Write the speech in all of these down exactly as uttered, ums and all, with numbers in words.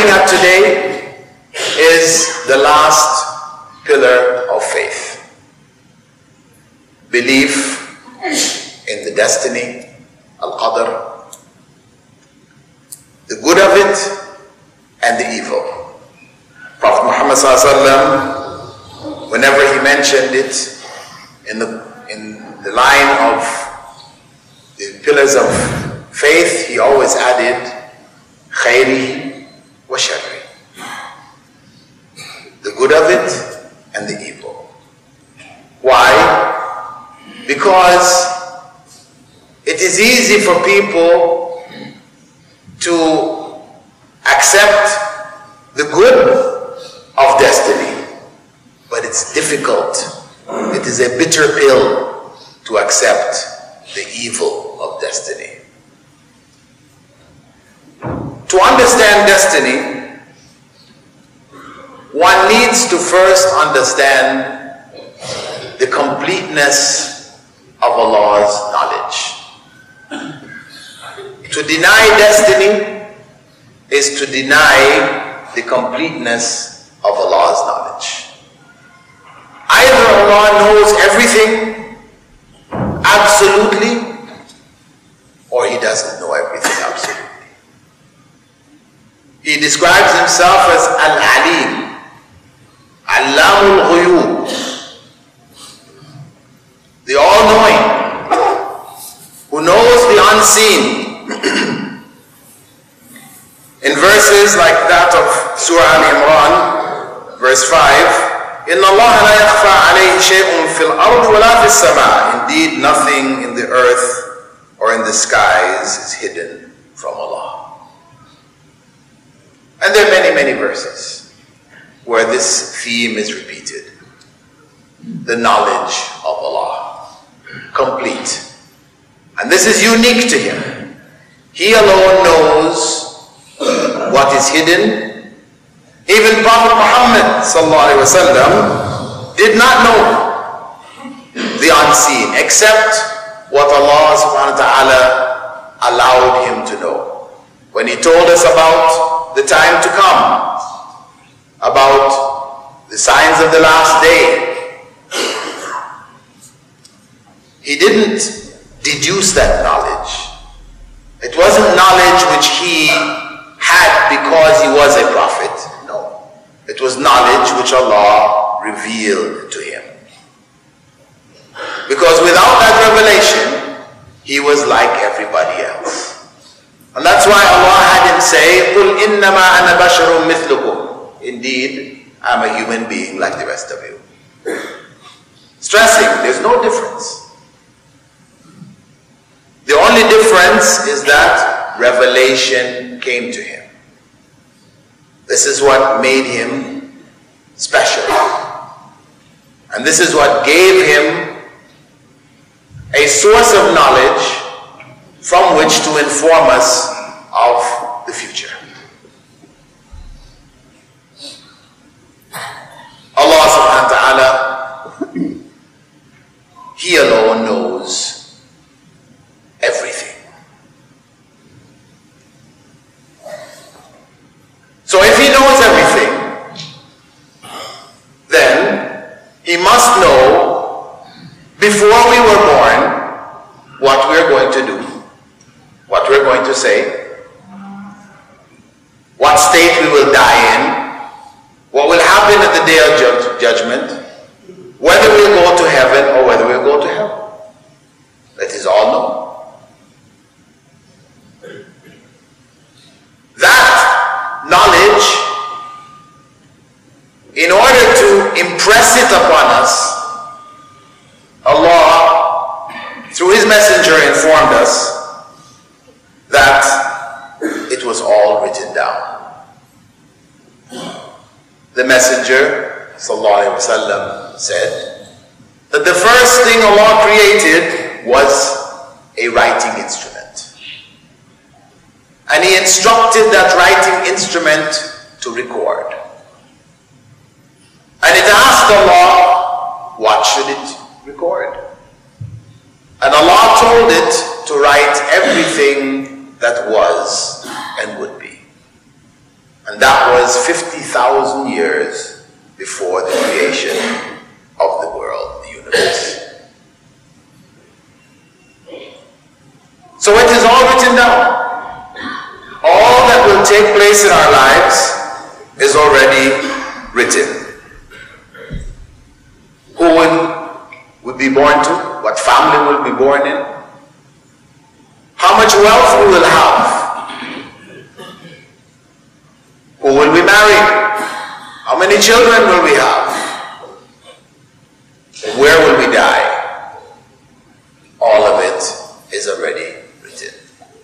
looking at today is the last pillar of faith. Belief in the destiny, al-qadr, the good of it and the evil. Prophet Muhammad sallallahu alaihi wasallam, whenever he mentioned it in the in the line of the pillars of faith, he always added khayri wa sharri, the good of it and the evil. Why? Because it is easy for people to accept the good of destiny, but it's difficult. It is a bitter pill to accept the evil of destiny. To understand destiny, one needs to first understand the completeness of Allah's knowledge. To deny destiny is to deny the completeness of Allah's knowledge. Either Allah knows everything absolutely, or He doesn't know everything absolutely. He describes Himself as Al-Alim, Allamul Ghuyub, the all-knowing, who knows the unseen. In verses like that of Surah Al-Imran, verse five, إِنَّ اللَّهَ لَا يَخْفَى عَلَيْهِ شَيْءٌ فِي الْأَرْضِ وَلَا فِي السَّمَاءِ. Indeed, nothing in the earth or in the skies is hidden from Allah. And there are many, many verses where this theme is repeated. The knowledge of Allah, complete. And this is unique to Him. He alone knows what is hidden. Even Prophet Muhammad sallallahu alaihi wasallam did not know the unseen, except what Allah subhanahu wa ta'ala allowed him to know. When He told us about the time to come, about the signs of the last day, He didn't deduce that knowledge. It wasn't knowledge which He had because He was a prophet. No. It was knowledge which Allah revealed to Him. Because without that revelation, He was like everybody else. And that's why Allah had Him say, قُلْ إِنَّمَا أَنَا بَشَرٌ مِثْلُكُمْ. Indeed, I'm a human being like the rest of you. Stressing, there's no difference. The only difference is that revelation came to Him. This is what made Him special. And this is what gave Him a source of knowledge from which to inform us of the future. Allah subhanahu wa ta'ala, He alone knows everything. So if He knows everything, then He must know before we were born what we're going to do, what we're going to say, what state we will die in, what will happen at the day of judge, judgment, whether we'll go to heaven or whether we'll go to hell. That is all known. That knowledge, in order to impress it upon us, Allah, through His messenger, informed us that it was all written down. The messenger sallallahu alaihi wasallam said that the first thing Allah created was a writing instrument. And He instructed that writing instrument to record. And it asked Allah, what should it record? And Allah told it to write everything that was and would be. And that was fifty thousand years before the creation of the world, the universe. So it is all written down. All that will take place in our lives is already written. Who will we be born to? What family will be born in? How much wealth we will have? Who will we marry? How many children will we have? Where will we die? All of it is already written.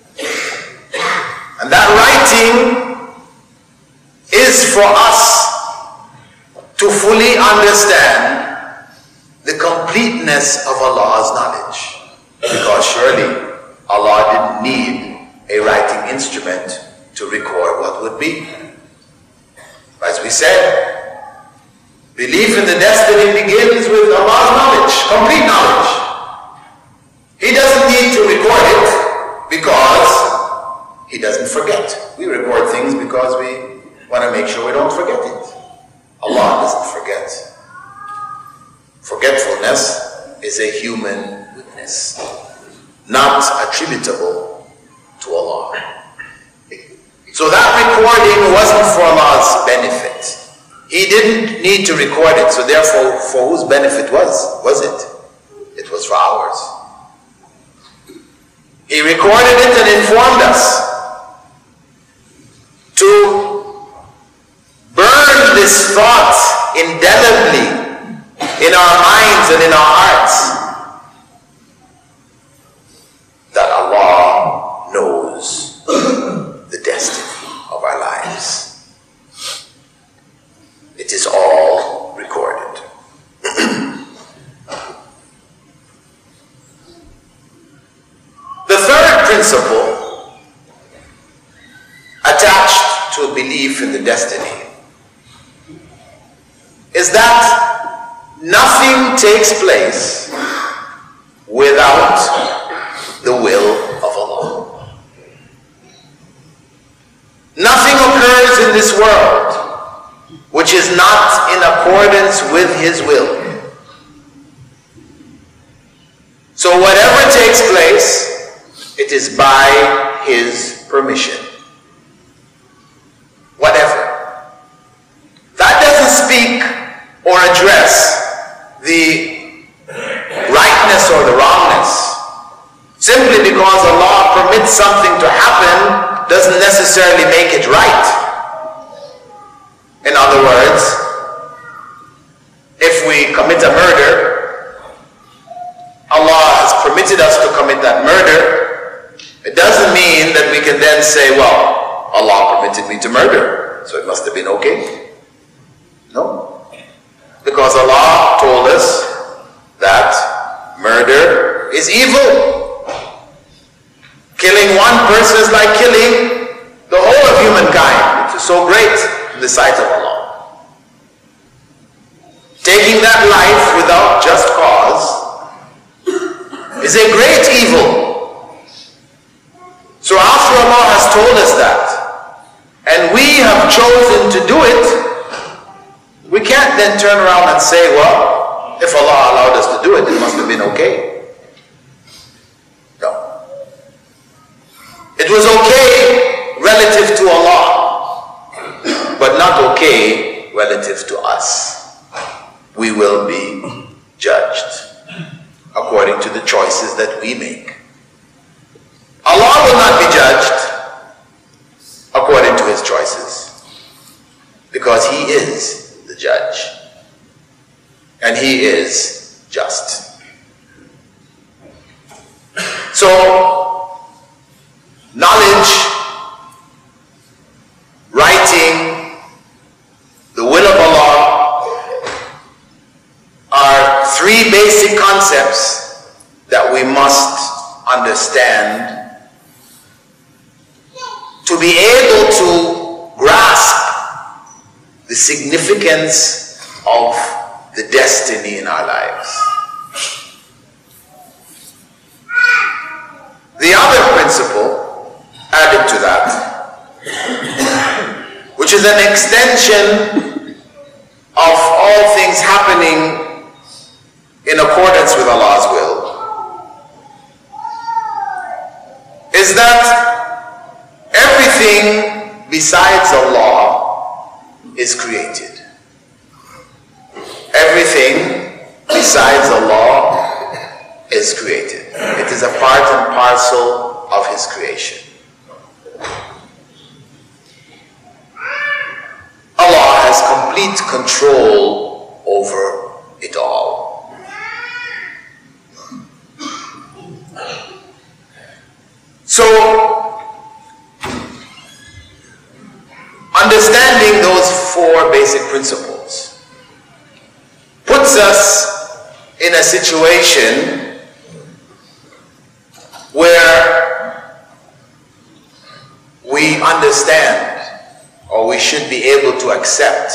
And that writing is for us to fully understand the completeness of Allah's knowledge. Because surely Allah didn't need a writing instrument to record what would be. As we said, belief in the destiny begins with Allah's knowledge, complete knowledge. He doesn't need to record it because He doesn't forget. We record things because we want to make sure we don't forget it. Allah doesn't forget. Forgetfulness is a human weakness, not attributable to Allah. So that recording wasn't for Allah's benefit. He didn't need to record it, so therefore for whose benefit was, was it? It was for ours. He recorded it and informed us to burn this thought indelibly in our minds and in our hearts that Allah knows the destiny of our lives. It is all recorded. The third principle attached to a belief in the destiny is that nothing takes place without the will of Allah. Nothing occurs in this world which is not in accordance with His will. So whatever takes place, it is by His permission. Whatever. That doesn't speak or address the rightness or the wrongness. Simply because Allah permits something to happen doesn't necessarily make it right. In other words, if we commit a murder, Allah has permitted us to commit that murder, it doesn't mean that we can then say, well, Allah permitted me to murder, so it must have been okay. No. Because Allah told us that murder is evil. Killing one person is like killing the whole of humankind, which is so great in the sight of Allah. Taking that life without just cause is a great evil. So after Allah has told us that, and we have chosen to do it, we can't then turn around and say, well, if Allah allowed us to do it, it must have been okay. No. It was okay relative to Allah, but not okay relative to us. We will be judged according to the choices that we make. Allah will not be judged according to His choices, because He is the judge, and He is just. So, knowledge, writing, the will of Allah are three basic concepts that we must understand to be able to grasp the significance of the destiny in our lives. The other principle added to that, which which is an extension of all things happening in accordance with Allah's will, is that everything besides Allah is created. Everything besides Allah is created. It is a part and parcel of His creation. Allah has complete control over it all. So, understanding those four basic principles puts us in a situation where we understand, or we should be able to accept,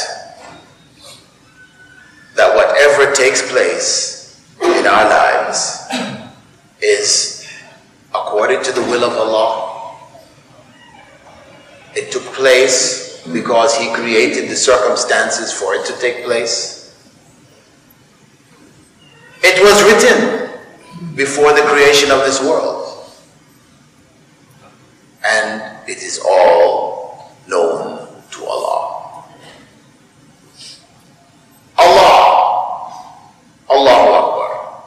that whatever takes place in our lives is according to the will of Allah. It took place because He created the circumstances for it to take place. It was written before the creation of this world, and it is all known to Allah. Allah, Allahu Akbar.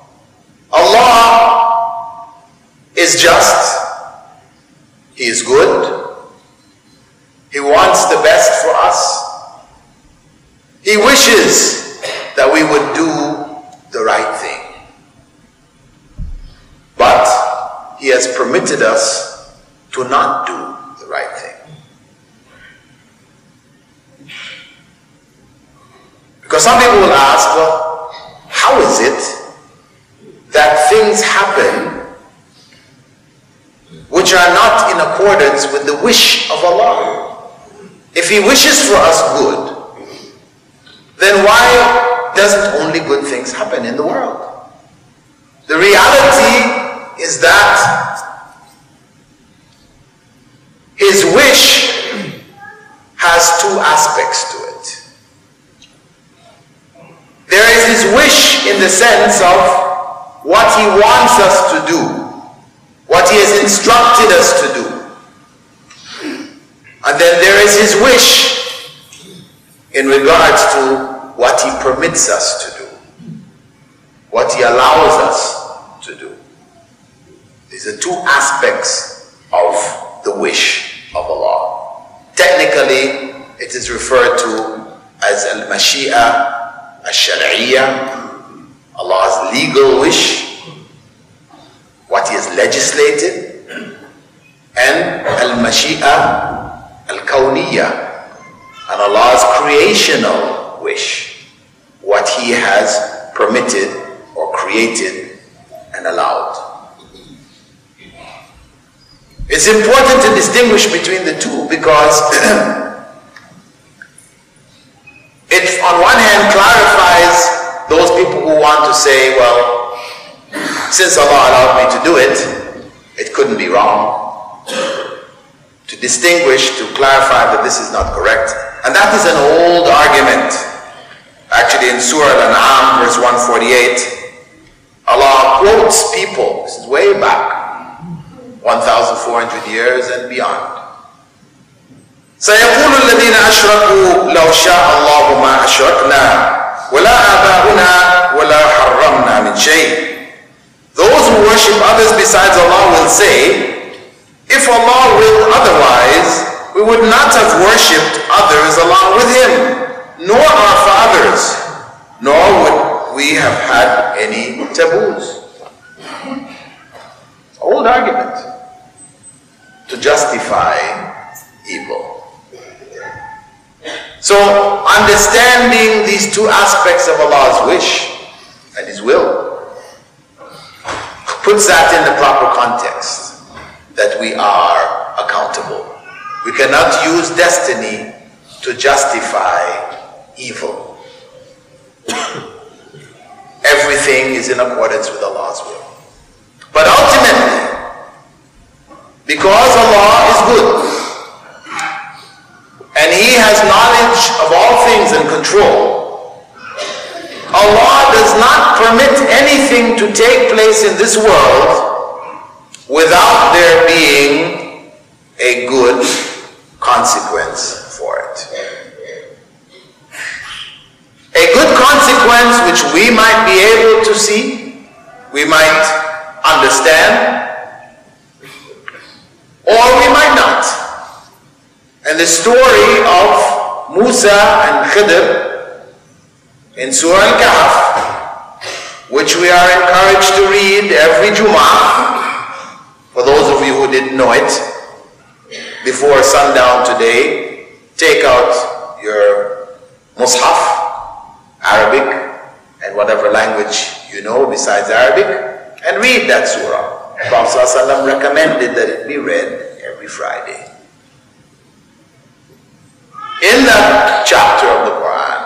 Allah is just, He is good, He wants the best for us, He wishes that we would do the right thing. But He has permitted us to not do the right thing. Because some people will ask, well, how is it that things happen which are not in accordance with the wish of Allah? If He wishes for us good, then why doesn't only good things happen in the world? The reality is that His wish has two aspects to it. There is His wish in the sense of what He wants us to do, what He has instructed us to do. And then there is His wish in regards to what He permits us to do, what He allows us to do. These are two aspects of the wish of Allah. Technically, it is referred to as al-Mashi'a al-Shar'iyya, Allah's legal wish, what He has legislated, and al-Mashi'a al-Kawniyya, and Allah's creational wish, what He has permitted or created and allowed. It's important to distinguish between the two because it on one hand clarifies those people who want to say, well, since Allah allowed me to do it, it couldn't be wrong. To distinguish, to clarify that this is not correct. And that is an old argument. Actually, in Surah Al-An'am, verse one forty-eight, Allah quotes people, this is way back, one thousand four hundred years and beyond. سَيَقُولُ الَّذِينَ أَشْرَكُوا لَوْ شَاءَ اللَّهُ مَا أَشْرَكْنَا وَلَا آبَاؤُنَا وَلَا حَرَّمْنَا مِنْ شَيْءٍ. Those who worship others besides Allah will say, if Allah willed otherwise, we would not have worshipped others along with Him, nor our fathers, nor would we have had any taboos. Old argument to justify evil. So, understanding these two aspects of Allah's wish and His will puts that in the proper context, that we are accountable. We cannot use destiny to justify evil. Everything is in accordance with Allah's will. But ultimately, because Allah is good, and He has knowledge of all things and control, Allah does not permit anything to take place in this world without there being a good consequence for it. A good consequence which we might be able to see, we might understand, or we might not. And the story of Musa and Khidr in Surah Al-Kahf, which we are encouraged to read every Jumu'ah, for those of you who didn't know it, before sundown today, take out your Mus'haf, Arabic, and whatever language you know besides Arabic, and read that surah. Prophet ﷺ recommended that it be read every Friday. In that chapter of the Quran,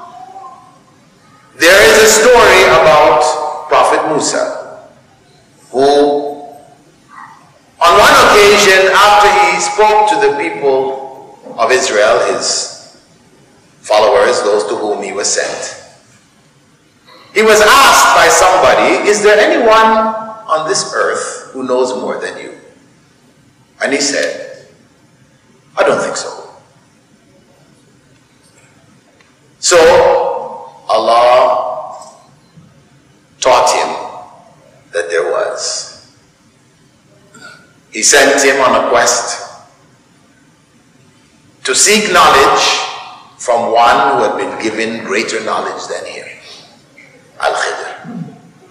there is a story about Prophet Musa, who on one occasion, after he spoke to the people of Israel, his followers, those to whom he was sent, he was asked by somebody, is there anyone on this earth who knows more than you? And he said, I don't think so. So Allah taught him that there was. He sent him on a quest to seek knowledge from one who had been given greater knowledge than him, Al-Khidr.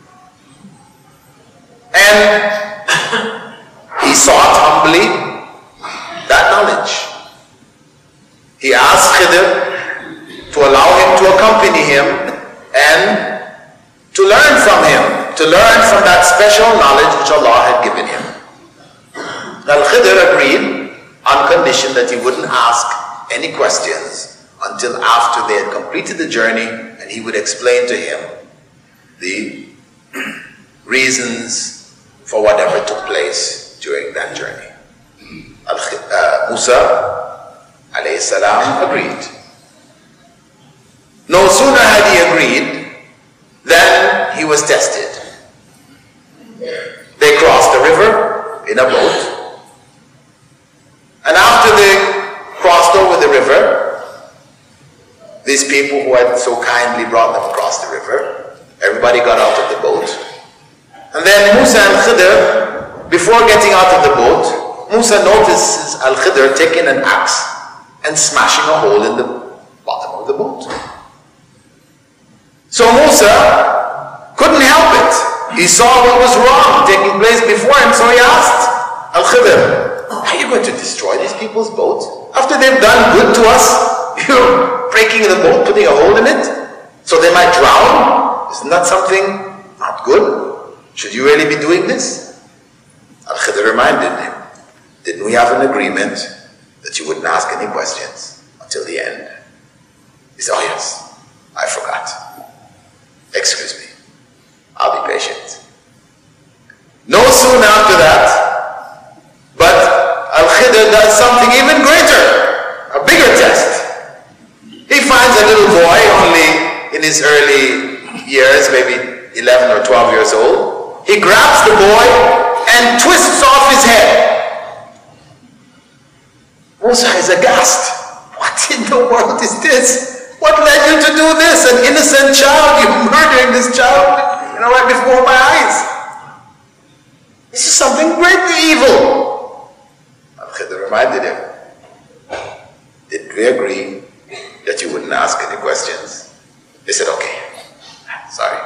And he sought humbly that knowledge. He asked Khidr to allow him to accompany him and to learn from him, to learn from that special knowledge which Allah had given him. Al-Khidr agreed on condition that he wouldn't ask any questions until after they had completed the journey, and he would explain to him the reasons for whatever took place during that journey. Uh, Musa alayhi salam agreed. No sooner had he agreed than he was tested. They crossed the river in a boat, and after they crossed over the river, these people who had so kindly brought them across the river, everybody got out of the boat. And then Musa and Khidr, before getting out of the boat, Musa notices Al-Khidr taking an axe and smashing a hole in the bottom of the boat. So Musa couldn't help it. He saw what was wrong taking place before him, so he asked Al-Khidr, are you going to destroy these people's boat? After they've done good to us, you're breaking the boat, putting a hole in it, so they might drown? Isn't that something not good? Should you really be doing this? Al-Khidr reminded him, didn't we have an agreement that you wouldn't ask any questions until the end? He said, oh yes, I forgot. Excuse me, I'll be patient. No soon after that, but Al-Khidr does something even greater, a bigger test. He finds a little boy only in his early years, maybe eleven or twelve years old. He grabs the boy and twists off his head. Musa is aghast. What in the world is this? What led you to do this? An innocent child, you're murdering this child, you know, right before my eyes. This is something greatly evil. Al-Khidr reminded him, did we agree that you wouldn't ask any questions? He said, okay, sorry.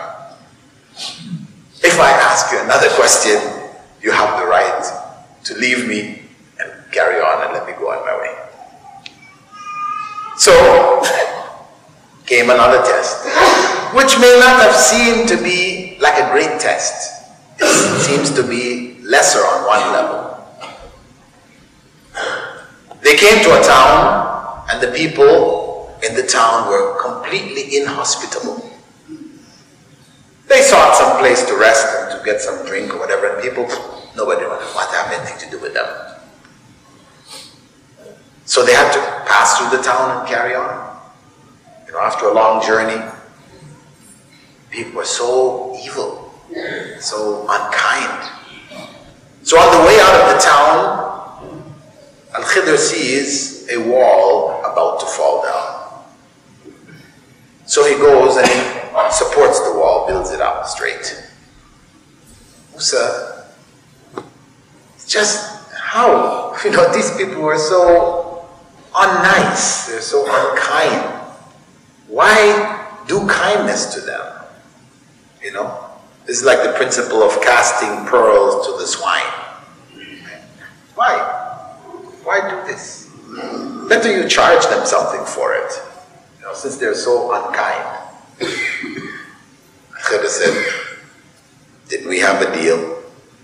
If I ask you another question, you have the right to leave me and carry on and let me go on my way. So, came another test, which may not have seemed to be like a great test. It seems to be lesser on one level. They came to a town, and the people in the town were completely inhospitable. They sought some place to rest and to get some drink or whatever, and people, nobody wanted to have anything to do with them. So they had to pass through the town and carry on. You know, after a long journey, people were so evil, so unkind. So on the way out of the town, Al-Khidr sees a wall about to fall down. So he goes and he supports the wall, builds it up straight. Musa, just how? You know, these people were so unnice, they're so unkind. Why do kindness to them? You know, this is like the principle of casting pearls to the swine. Why? Why do this? Better you charge them something for it, you know, since they're so unkind. Khidr said, did we have a deal?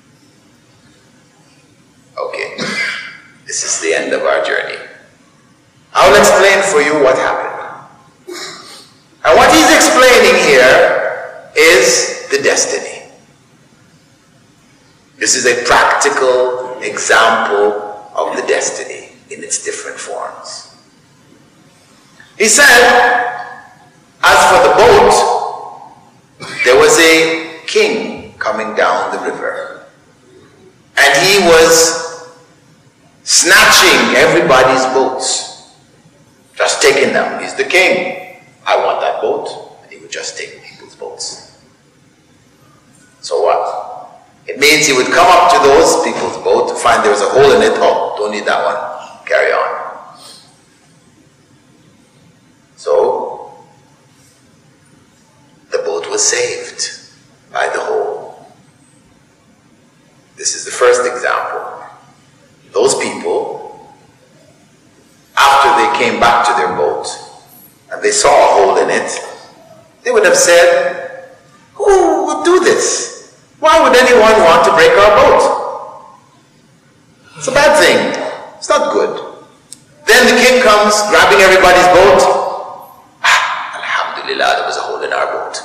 Okay, this is the end of our journey. I'll explain for you what happened. And what he's explaining here is the destiny. This is a practical example of the destiny in its different forms. He said, as for the boat, there was a king coming down the river. And he was snatching everybody's boats, just taking them. He's the king. I want that boat. And he would just take people's boats. So what? It means he would come up to those people's boat to find there was a hole in it. Oh, don't need that one. Carry on. So, the boat was saved by the hole. This is the first example. Those people, after they came back to their boat, and they saw a hole in it, they would have said, who would do this? Why would anyone want to break our boat? It's a bad thing. It's not good. Then the king comes, grabbing everybody's boat. Ah, Alhamdulillah, there was a hole in our boat.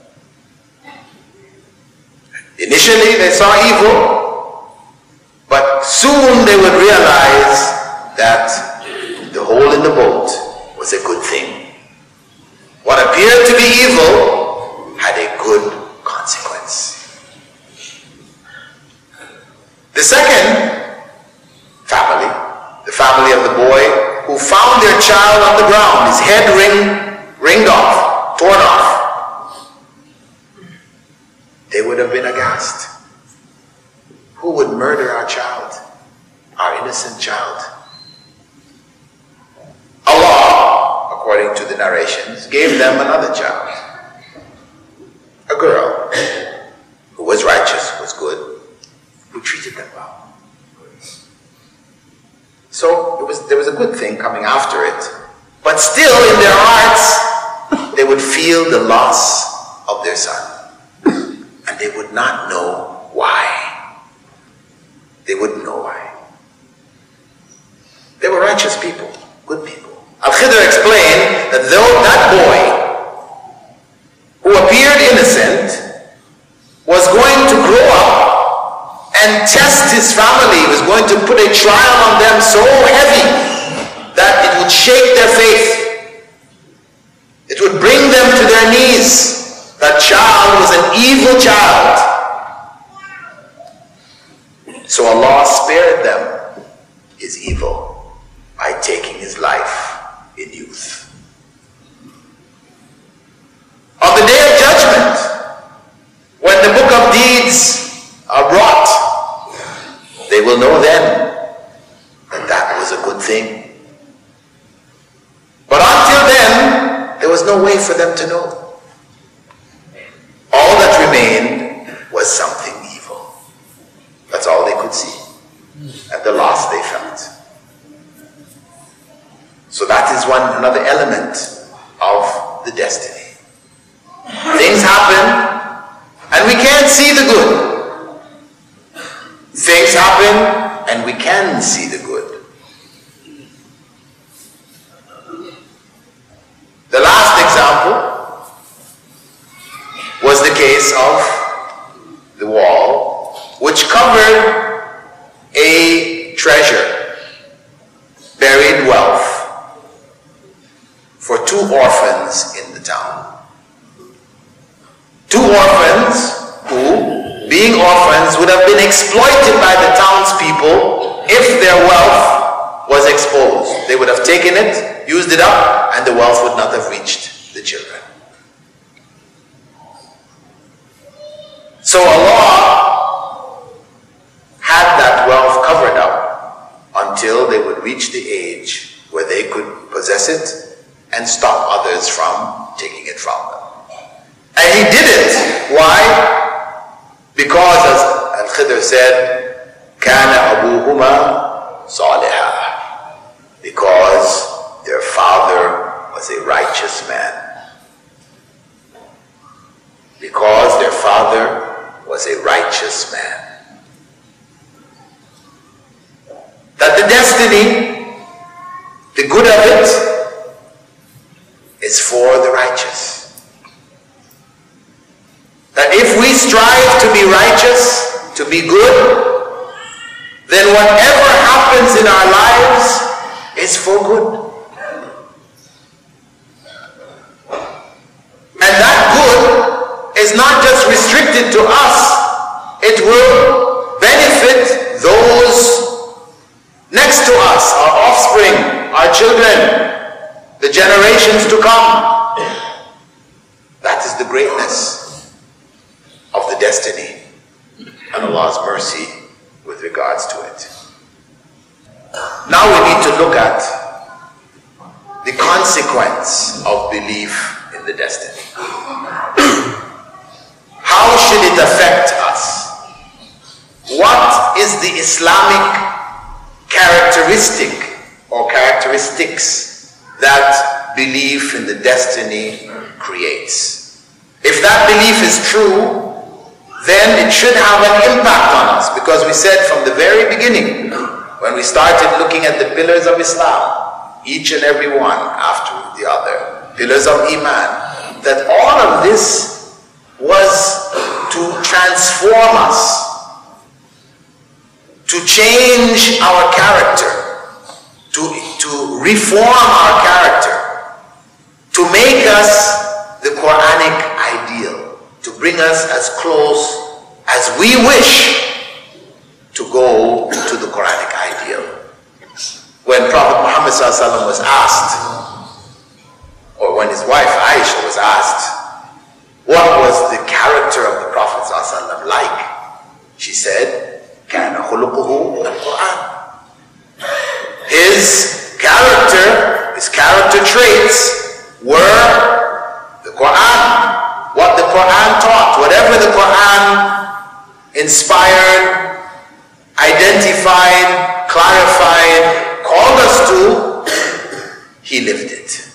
Initially, they saw evil, but soon they would realize that the hole in the boat was a good thing. What appeared to be evil had a good consequence. The second family, the family of the boy who found their child on the ground, his head ring, ringed off, torn off, they would have been aghast. Who would murder our child, our innocent child? Allah, according to the narrations, gave them another child, a girl who was righteous, was good, who treated them well. So it was, there was a good thing coming after it, but still in their hearts they would feel the loss of their son, and they would not know why. They wouldn't know why. They were righteous people, good people. Al-Khidr explained that though that boy, who appeared innocent, was going to grow up and test his family, was going to put a trial on them so heavy that it would shake their faith. It would bring them to their knees. That child was an evil child. So Allah spared them his evil by taking his life in youth. On the day of judgment, when the book of deeds are brought, they will know then that that was a good thing. But until then, there was no way for them to know. All that remained was something evil. That's all they could see, and the loss they felt. So that is one another element of the destiny. Things happen, and we can't see the good. Things happen, and we can see the good. The last example was the case of the wall, which covered a treasure, buried wealth. for two orphans in the town. Two orphans who, being orphans, would have been exploited by the townspeople if their wealth was exposed. They would have taken it, used it up, and the wealth would not have reached the children. So Allah had that wealth covered up until they would reach the age where they could possess it and stop others from taking it from them. And He did it. Why? Because, as Al-Khidr said, كَانَ أَبُوهُمَا صَالِحًا, because their father was a righteous man. Because their father was a righteous man. That the destiny, the good of it, is for the righteous. That if we strive to be righteous, to be good, then whatever happens in our lives is for good. And that good is not just restricted to us, it will benefit those next to us, our offspring, our children, the generations to come. That is the greatness of the destiny and Allah's mercy with regards to it. Now we need to look at the consequence of belief in the destiny. How should it affect us? What is the Islamic characteristic or characteristics that belief in the destiny creates? If that belief is true, then it should have an impact on us, because we said from the very beginning, when we started looking at the pillars of Islam, each and every one after the other, pillars of Iman, that all of this was to transform us, to change our character, to, to reform our character, to make us the Quranic ideal, to bring us as close as we wish to go to the Quranic ideal. When Prophet Muhammad ﷺ was asked, or when his wife Aisha was asked, what was the character of the Prophet ﷺ like? She said, كَانَ خُلُقُهُ الْقُرْآنِ. His character, his character traits were the Quran. What the Quran taught, whatever the Quran inspired, identified, clarified, called us to, he lived it.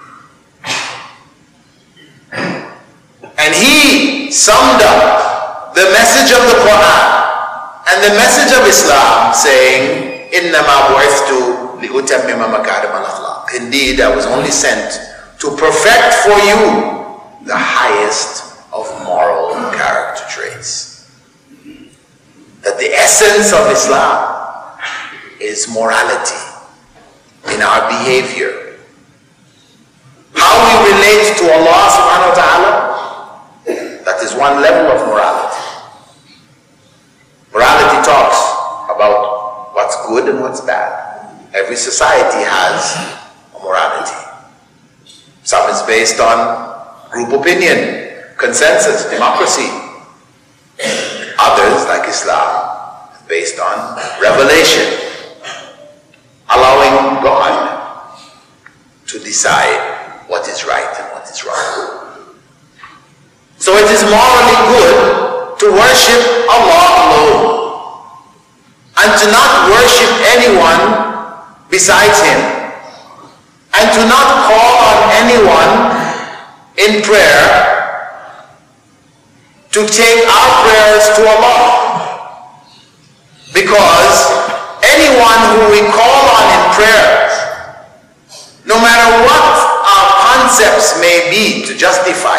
And he summed up the message of the Quran and the message of Islam, saying, إِنَّمَا بُعِثْتُ لِأُتَمِّمَ مَكَارِمَ الْأَخْلَاقِ. Indeed, I was only sent to perfect for you the highest of moral character traits. That the essence of Islam is morality in our behavior. How we relate to Allah subhanahu wa ta'ala, that is one level of morality. Morality talks about what's good and what's bad. Every society has a morality. Some is based on group opinion, consensus, democracy. Others, like Islam, based on revelation, allowing God to decide what is right and what is wrong. So it is morally good to worship Allah alone and to not worship anyone besides Him, and to not call on anyone in prayer to take our prayers to Allah, because anyone who we call on in prayer, no matter what our concepts may be to justify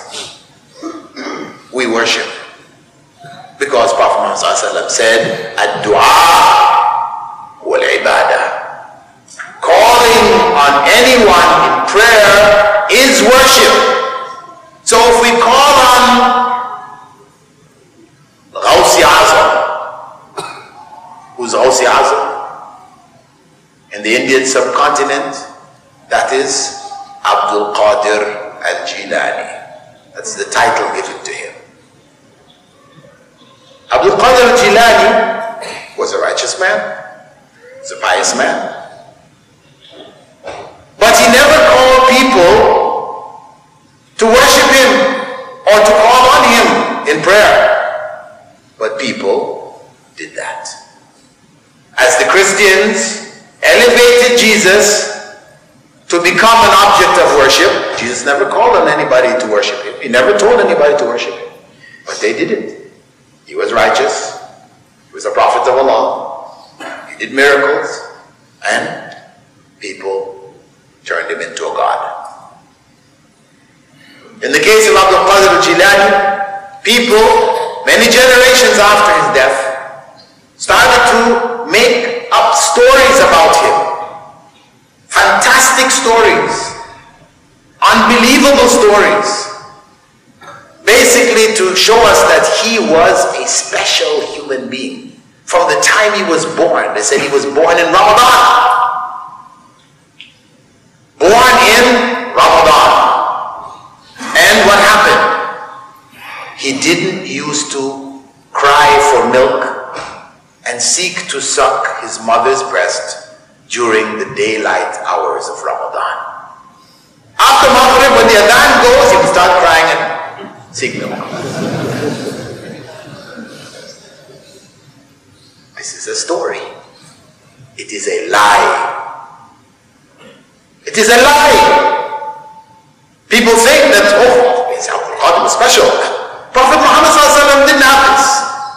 it, we worship. Because Prophet Muhammad said, Ad-du'a wal-ibadah. Calling on anyone in prayer So if we call on Ghawsi Azam, who's Ghawsi Azam? In the Indian subcontinent, that is Abdul Qadir al-Jilani. That's the title given to him. Abdul Qadir al-Jilani was a righteous man, was a pious man. But he never called people to worship him or to call on him in prayer. But people did that. As the Christians elevated Jesus to become an object of worship, Jesus never called on anybody to worship him. He never told anybody to worship him. But they did it. He was righteous. He was a prophet of Allah. He did miracles. And people turned him into a god. In the case of Abdul Qadir al-Jilani, people, many generations after his death, started to make up stories about him. Fantastic stories. Unbelievable stories. Basically to show us that he was a special human being. From the time he was born, they said he was born in Ramadan. Born in Ramadan. And what happened? He didn't used to cry for milk and seek to suck his mother's breast during the daylight hours of Ramadan. After Maghrib, when the adhan goes, he would start crying and seek milk. This is a story. It is a lie. It is a lie. People think that, oh, it's Abdul Qadir was special. Prophet Muhammad sallallahu alaihi wasallam didn't have this.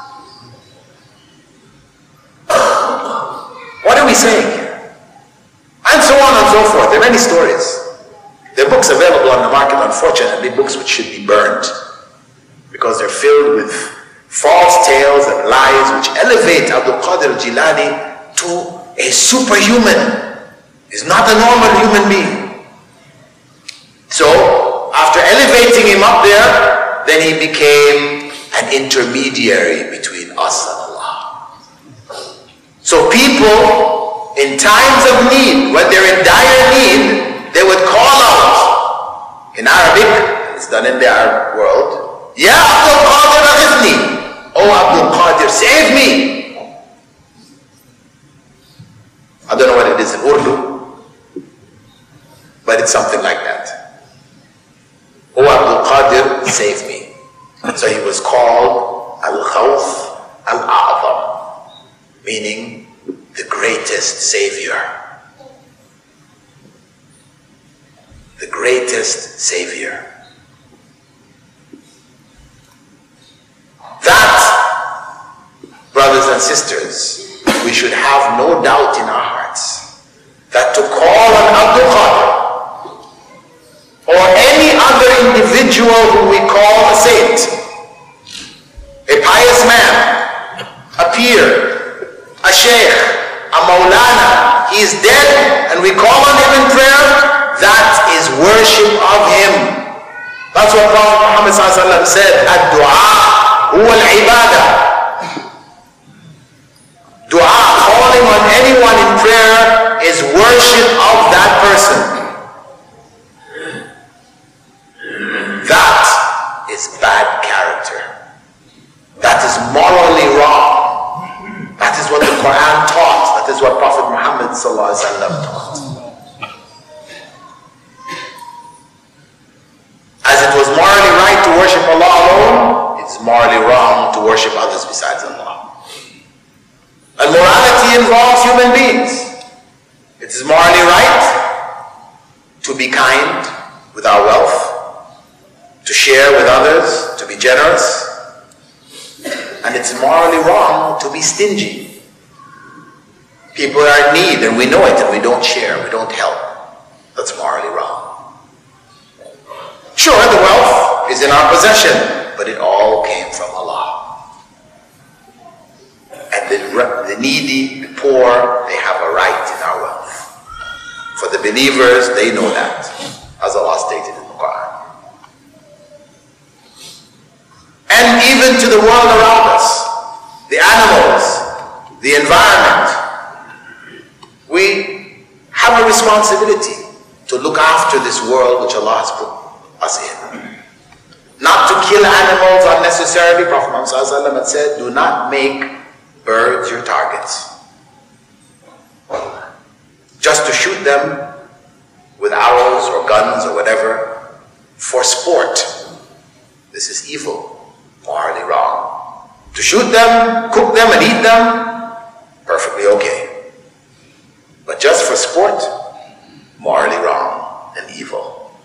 What are we saying here? And so on and so forth. There are many stories. There are books available on the market, unfortunately, books which should be burned because they're filled with false tales and lies which elevate Abdul Qadir al-Jilani to a superhuman. He's not a normal human being. So, after elevating him up there, then he became an intermediary between us and Allah. So people, in times of need, when they're in dire need, they would call out, in Arabic, it's done in the Arab world, Ya Abdul Qadir aghithni, Oh Abdul Qadir, save me. I don't know what it is in Urdu, but it's something like that. Oh Abdul Qadir, save me. So he was called Al-Khawf Al-A'zam, meaning the greatest savior. The greatest savior. That, brothers and sisters, we should have no doubt in our hearts that to call on Abdul Qadir or any other individual who we call a saint, a pious man, a peer, a sheikh, a maulana, he is dead and we call on him in prayer, that is worship of him. That's what Prophet Muhammad sallallahu alaihi wasallam said, ad-du'a huwa al-ibadah. Dua, calling on anyone in prayer, is worship of that person. That is bad character. That is morally wrong. That is what the Quran taught. That is what Prophet Muhammad sallallahu alaihi wasallam taught. As it was morally right to worship Allah alone, it's morally wrong to worship others besides Allah. And morality involves human beings. It is morally right to be kind with our wealth, to share with others, to be generous. And it's morally wrong to be stingy. People are in need and we know it and we don't share, we don't help. That's morally wrong. Sure, the wealth is in our possession, but it all came from Allah. And the, the needy, the poor, they have a right in our wealth. For the believers, they know that, as Allah stated in the Quran. doing to the world around us, the animals, the environment. We have a responsibility to look after this world which Allah has put us in. Not to kill animals unnecessarily. Prophet Muhammad had said, do not make birds your targets. Just to shoot them with arrows or guns or whatever for sport. This is evil, morally wrong. To shoot them, cook them and eat them, perfectly okay. But just for sport, morally wrong and evil.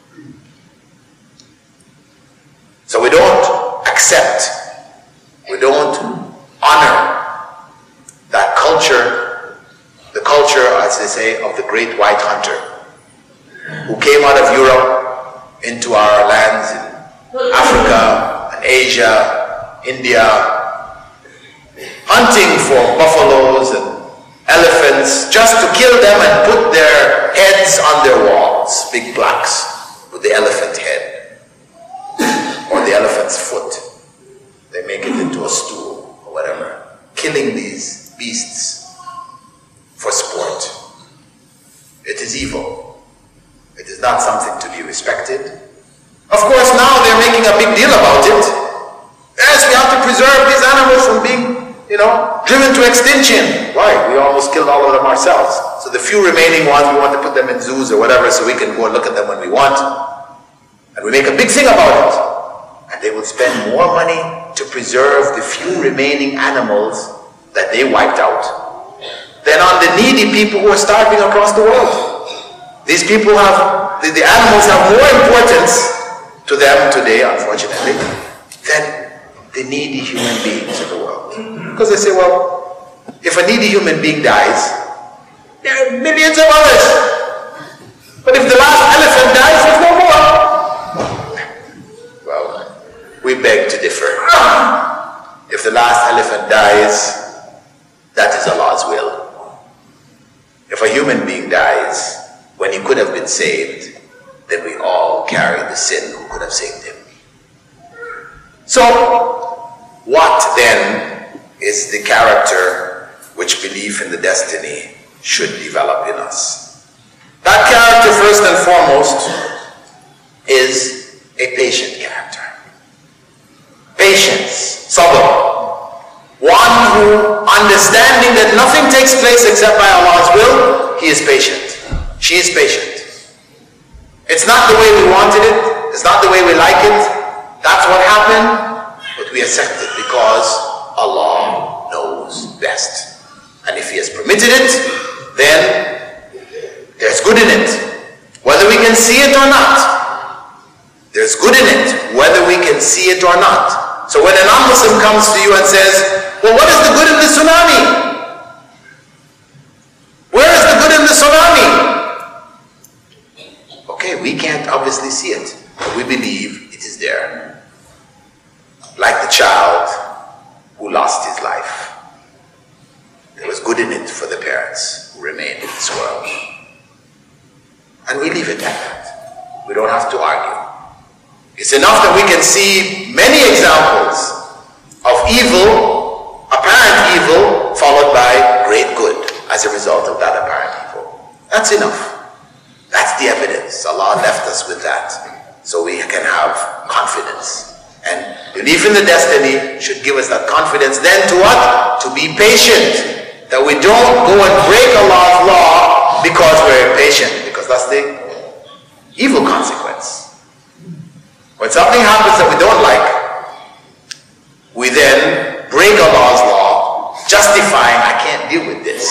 So we don't accept, we don't honor that culture, the culture, as they say, of the great white hunter who came out of Europe into our lands in Africa and Asia, India, hunting for buffaloes and elephants just to kill them and put their heads on their walls, big plaques with the elephant head or the elephant's foot. They make it into a stool or whatever, killing these beasts for sport. It is evil. It is not something to be respected. Of course, now they're making a big deal about it. Yes, we have to preserve these animals from being, you know, driven to extinction. Why? We almost killed all of them ourselves. So the few remaining ones, we want to put them in zoos or whatever so we can go and look at them when we want. And we make a big thing about it. And they will spend more money to preserve the few remaining animals that they wiped out than on the needy people who are starving across the world. These people have, the, the animals have more importance to them today, unfortunately, than the needy human beings of the world. Because they say, well, if a needy human being dies, there are millions of others. But if the last elephant dies, there's no more. Well, we beg to differ. If the last elephant dies, that is Allah's will. If a human being dies when he could have been saved, then we all carry the sin who could have saved him. So, what then is the character which belief in the destiny should develop in us? That character, first and foremost, is a patient character. Patience, sabr. One who, understanding that nothing takes place except by Allah's will, he is patient. She is patient. It's not the way we wanted it. It's not the way we like it. That's what happened. But we accept it because Allah knows best. And if He has permitted it, then there's good in it. Whether we can see it or not. There's good in it, whether we can see it or not. So when a non-Muslim comes to you and says, well, what is the good in the tsunami? Where is the good in the tsunami? Okay, we can't obviously see it, but we believe it is there. Like the child who lost his life. There was good in it for the parents who remained in this world. And we leave it at that. We don't have to argue. It's enough that we can see many examples of evil, apparent evil, followed by great good as a result of that apparent evil. That's enough. That's the evidence. Allah left us with that so we can have confidence. And belief in the destiny should give us that confidence then to what? To be patient. That we don't go and break Allah's law because we're impatient. Because that's the evil consequence. When something happens that we don't like, we then break Allah's law, justifying, I can't deal with this.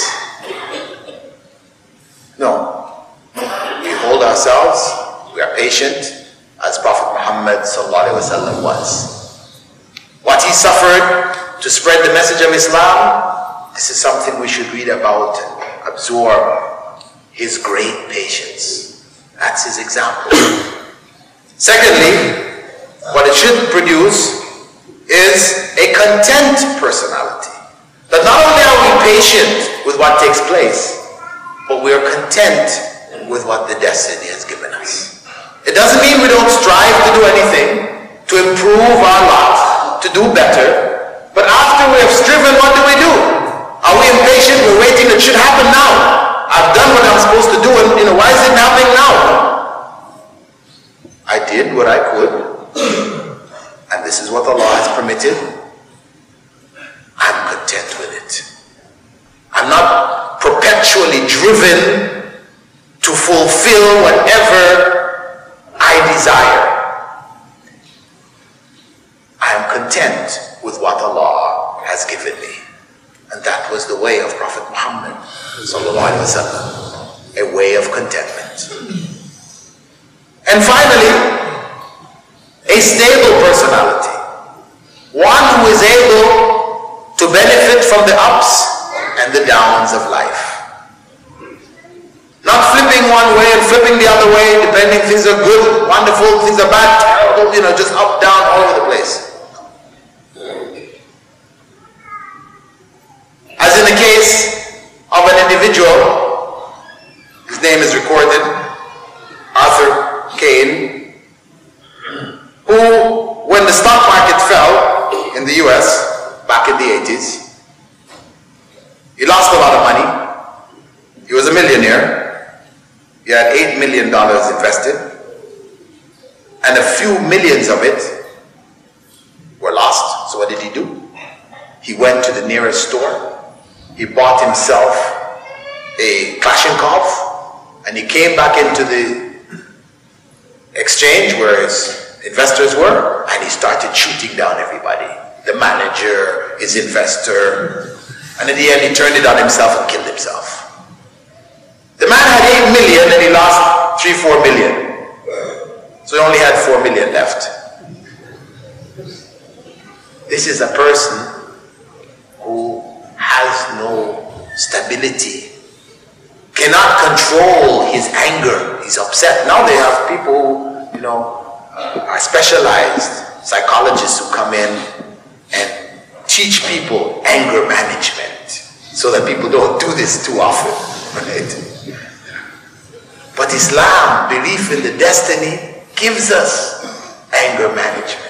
No. We hold ourselves, we are patient, as Prophet Muhammad sallallahu alaihi wasallam was. What he suffered to spread the message of Islam, this is something we should read about and absorb. His great patience. That's his example. Secondly, what it should produce is a content personality. That not only are we patient with what takes place, but we are content with what the destiny has given us. It doesn't mean we don't strive to do anything to improve our lot. to do better, but after we have striven, what do we do? Are we impatient? We're waiting, it should happen now. I've done what I'm supposed to do, and you know, why is it happening now? I did what I could, and this is what Allah has permitted. I'm content with it. I'm not perpetually driven to fulfill whatever I desire. I am content with what Allah has given me. And that was the way of Prophet Muhammad sallallahu alaihi wasallam, a way of contentment. And finally, a stable personality, one who is able to benefit from the ups and the downs of life. Not flipping one way and flipping the other way, depending things are good, wonderful, things are bad, terrible, you know, just up, down, all over the place. As in the case of an individual, his name is recorded, Arthur Kane, who, when the stock market fell in the U S back in the eighties, he lost a lot of money. He was a millionaire. He had eight million dollars invested, and a few millions of it were lost. So what did he do? He went to the nearest store. He bought himself a Kalashnikov, and he came back into the exchange where his investors were, and he started shooting down everybody. The manager, his investor, and in the end he turned it on himself and killed himself. The man had eight million and he lost three, four million. So he only had four million left. This is a person who has no stability, cannot control his anger. He's upset. Now they have people, you know, uh, are specialized psychologists who come in and teach people anger management so that people don't do this too often, right? But Islam, belief in the destiny, gives us anger management.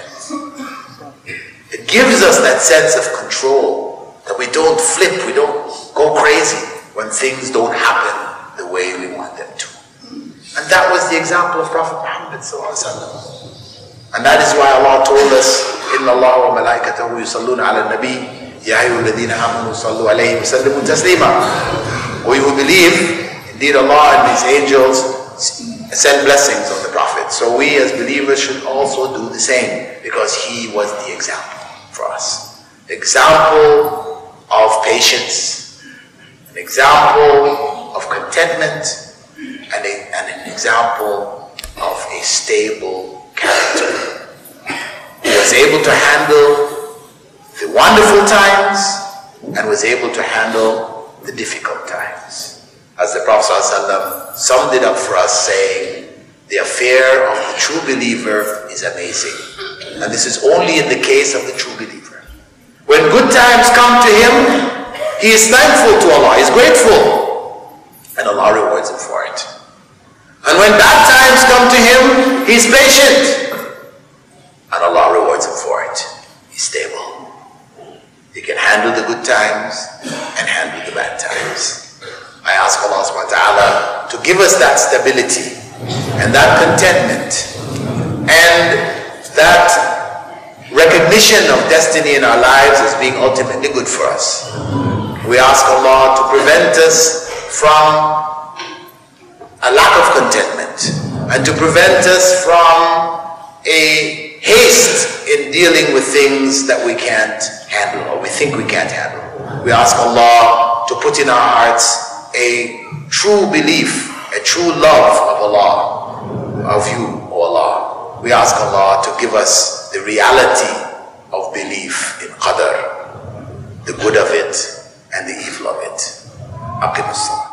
It gives us that sense of control, that we don't flip, we don't go crazy when things don't happen the way we want them to. And that was the example of Prophet Muhammad sallallahu alaihi wasallam. And that is why Allah told us, Inna Allah wa malaikatahu yusalluna ala nabi, ya ayyuhalladhina amanu sallu alayhi wa sallimu taslima. We who believe, indeed, Allah and His angels send blessings on the Prophet. So we as believers should also do the same, because he was the example for us. Example of patience, an example of contentment, and, a, and an example of a stable character. He was able to handle the wonderful times and was able to handle the difficult times. As the Prophet ﷺ summed it up for us, saying, the affair of the true believer is amazing. And this is only in the case of the true believer. When good times come to him, he is thankful to Allah, he is grateful, and Allah rewards him for it. And when bad times come to him, he is patient, and Allah rewards him for it. He's stable. He can handle the good times and handle the bad times. I ask Allah subhanahu wa ta'ala to give us that stability and that contentment and that recognition of destiny in our lives as being ultimately good for us. We ask Allah to prevent us from a lack of contentment and to prevent us from a haste in dealing with things that we can't handle or we think we can't handle. We ask Allah to put in our hearts a true belief, a true love of Allah, of you, O Allah. We ask Allah to give us the reality of belief in Qadr, the good of it and the evil of it. Aqim as-salat.